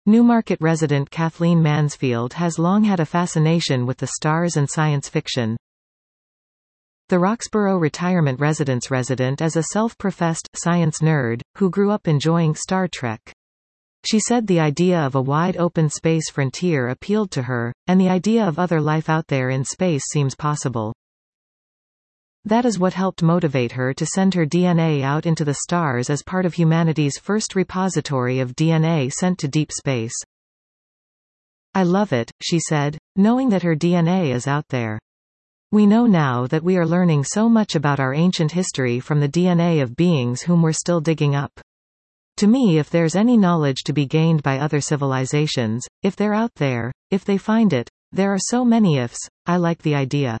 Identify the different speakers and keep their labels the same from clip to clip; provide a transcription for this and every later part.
Speaker 1: Newmarket resident Kathleen Mansfield has long had a fascination with the stars and science fiction. The Roxborough retirement residence resident is a self-professed science nerd, who grew up enjoying Star Trek. She said the idea of a wide-open space frontier appealed to her, and the idea of other life out there in space seems possible. That is what helped motivate her to send her DNA out into the stars as part of humanity's first repository of DNA sent to deep space. I love it, she said, knowing that her DNA is out there. We know now that we are learning so much about our ancient history from the DNA of beings whom we're still digging up. To me, if there's any knowledge to be gained by other civilizations, if they're out there, if they find it, there are so many ifs. I like the idea.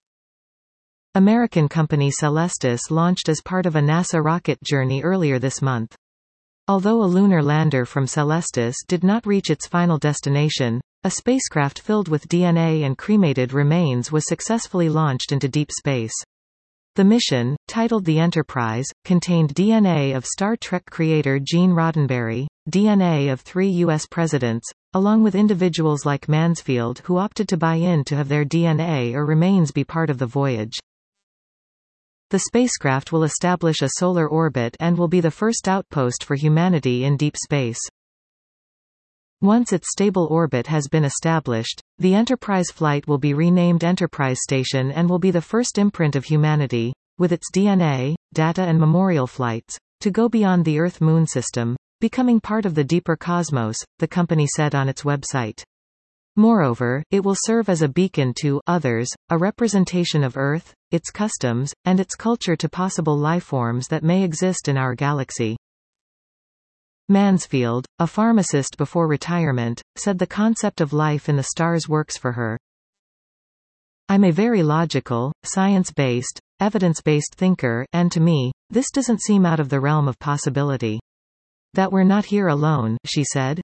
Speaker 1: American company Celestis launched as part of a NASA rocket journey earlier this month. Although a lunar lander from Celestis did not reach its final destination, a spacecraft filled with DNA and cremated remains was successfully launched into deep space. The mission, titled the Enterprise, contained DNA of Star Trek creator Gene Roddenberry, DNA of 3 U.S. presidents, along with individuals like Mansfield who opted to buy in to have their DNA or remains be part of the voyage. The spacecraft will establish a solar orbit and will be the first outpost for humanity in deep space. Once its stable orbit has been established, the Enterprise flight will be renamed Enterprise Station and will be the first imprint of humanity, with its DNA, data and memorial flights, to go beyond the Earth-Moon system, becoming part of the deeper cosmos, the company said on its website. Moreover, it will serve as a beacon to others, a representation of Earth, its customs, and its culture to possible lifeforms that may exist in our galaxy. Mansfield, a pharmacist before retirement, said the concept of life in the stars works for her. I'm a very logical, science-based, evidence-based thinker, and to me, this doesn't seem out of the realm of possibility. That we're not here alone, she said.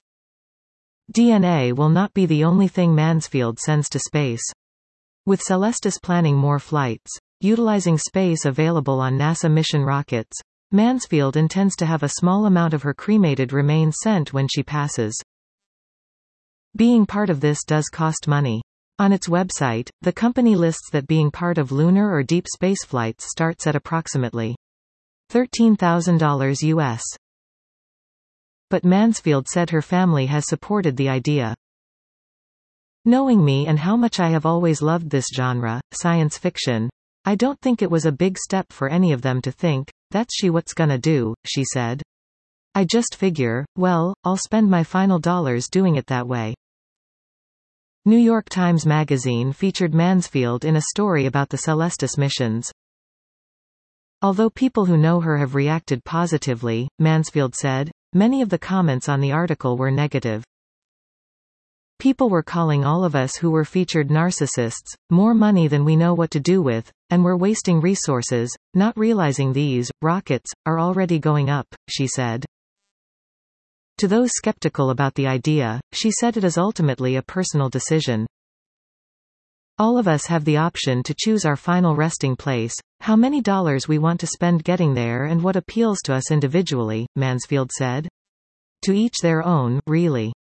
Speaker 1: DNA will not be the only thing Mansfield sends to space. With Celestis planning more flights, utilizing space available on NASA mission rockets, Mansfield intends to have a small amount of her cremated remains sent when she passes. Being part of this does cost money. On its website, the company lists that being part of lunar or deep space flights starts at approximately $13,000 US. But Mansfield said her family has supported the idea. Knowing me and how much I have always loved this genre, science fiction, I don't think it was a big step for any of them to think, that's what's gonna do, she said. I just figure, well, I'll spend my final dollars doing it that way. New York Times Magazine featured Mansfield in a story about the Celestis missions. Although people who know her have reacted positively, Mansfield said, many of the comments on the article were negative. People were calling all of us who were featured narcissists, more money than we know what to do with, and we're wasting resources, not realizing these rockets are already going up, she said. To those skeptical about the idea, she said it is ultimately a personal decision. All of us have the option to choose our final resting place, how many dollars we want to spend getting there and what appeals to us individually, Mansfield said. To each their own, really.